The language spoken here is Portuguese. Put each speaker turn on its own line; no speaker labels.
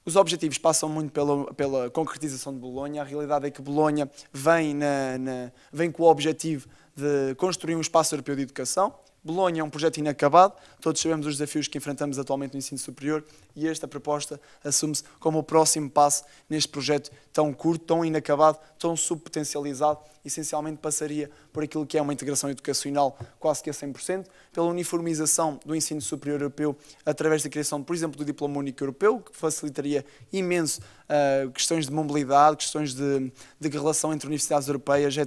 Os objetivos passam muito pela concretização de Bolonha. A realidade é que Bolonha vem com o objetivo de construir um espaço europeu de educação. Bolonha é um projeto inacabado, todos sabemos os desafios que enfrentamos atualmente no ensino superior e esta proposta assume-se como o próximo passo neste projeto tão curto, tão inacabado, tão subpotencializado. Essencialmente passaria por aquilo que é uma integração educacional quase que a 100%, pela uniformização do ensino superior europeu através da criação, por exemplo, do Diploma Único Europeu, que facilitaria imenso questões de mobilidade, questões de relação entre universidades europeias,